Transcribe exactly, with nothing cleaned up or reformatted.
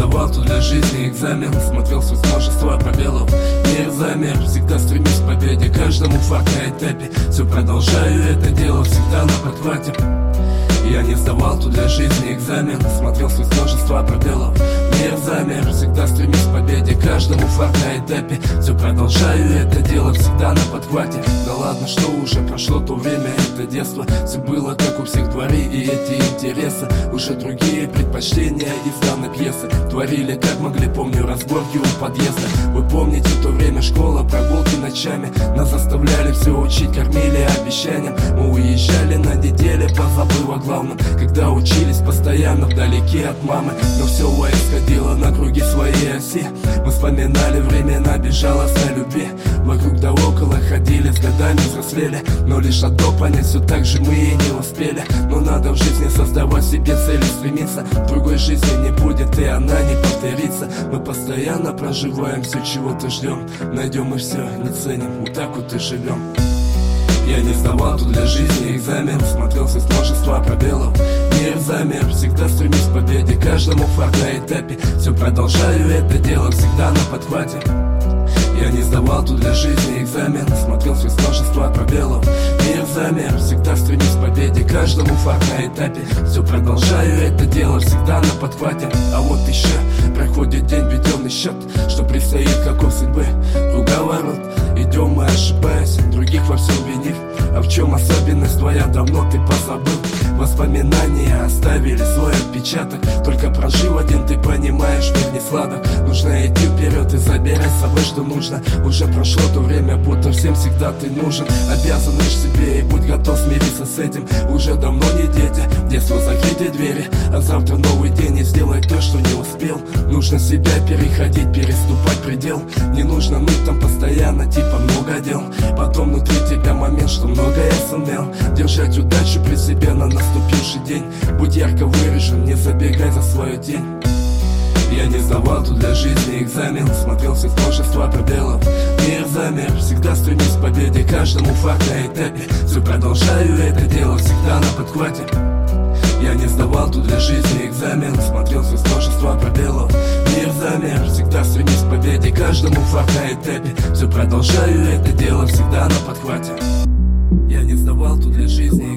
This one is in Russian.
сдавал тут для жизни экзамен, смотрел сквозь множество пробелов. Мир замер, всегда стремись к победе, каждому факт на этапе. Все продолжаю это дело, всегда на подхвате. Я не сдавал тут для жизни экзамен, смотрел сквозь множество пробелов. Мир замер, всегда стремись к победе, каждому факт на этапе. Все продолжаю это дело, всегда на подхвате. Да ладно, что уже прошло то время, это детство. Все было как у всех дворей, и эти интересы уже другие предпочтения из данной пьесы. Творили как могли, помню разборки у подъезда. Вы помните то время, школа, прогулки ночами. Нас заставляли все учить, кормили обещанием. Мы уезжали на неделе, позабыв о главном, когда учились постоянно вдалеке от мамы. Но все происходило на круги своей оси. Мы вспоминали времена безжалостной любви. Вокруг да около ходили, с годами взрослели. Но лишь одно понять, все так же мы и не успели. Но надо в жизни создавать себе цели, стремиться. Другой жизни не будет, и она не повторится. Мы постоянно проживаем все, чего-то ждем. Найдем и все, не ценим, вот так вот и живем. Я не сдавал тут для жизни экзамен, смотрел сквозь множество пробелов. Мир замер, всегда стремись к победе, каждому факт на этапе. Все продолжаю это дело, всегда на подхвате. Я не сдавал тут для жизни экзамен, смотрел сквозь множество пробелов. Мир замер, всегда стремись к победе, каждому факт на этапе. Все продолжаю это дело, всегда на подхвате. А вот еще проходит день, веденный счет, что предстоит, как у судьбы. Круговорот, идем мы, ошибаясь, других во всем винив. А в чем особенность твоя, давно ты позабыл. Воспоминания оставили свой отпечаток. Только прожив один, ты понимаешь, мир не сладок. Нужно идти вперед и забирать с собой, что нужно. Уже прошло то время, будто всем всегда ты нужен. Обязан лишь себе и будь готов смириться с этим. Уже давно не дети, детство закрытые двери. А завтра новый день и сделай то, что не успел. Нужно себя переходить, переступать предел. Не нужно ныть там постоянно, типа много дел. Потом внутри тебя момент, что многое сумел. Держать удачу при себе на наступивший день. Будь ярко выражен, не забегай за свою тень. Я не сдавал тут для жизни экзамен, смотрел сквозь множество пробелов. Мир замер, всегда стремись к победе, каждому факт на этапе. Все продолжаю это дело, всегда на подхвате. Я не сдавал тут для жизни экзамен, смотрел сквозь множество пробелов. Мир замер, всегда стремись к победе, каждому факт на этапе. Все продолжаю это дело, всегда на подхвате. Я не сдавал тут для жизни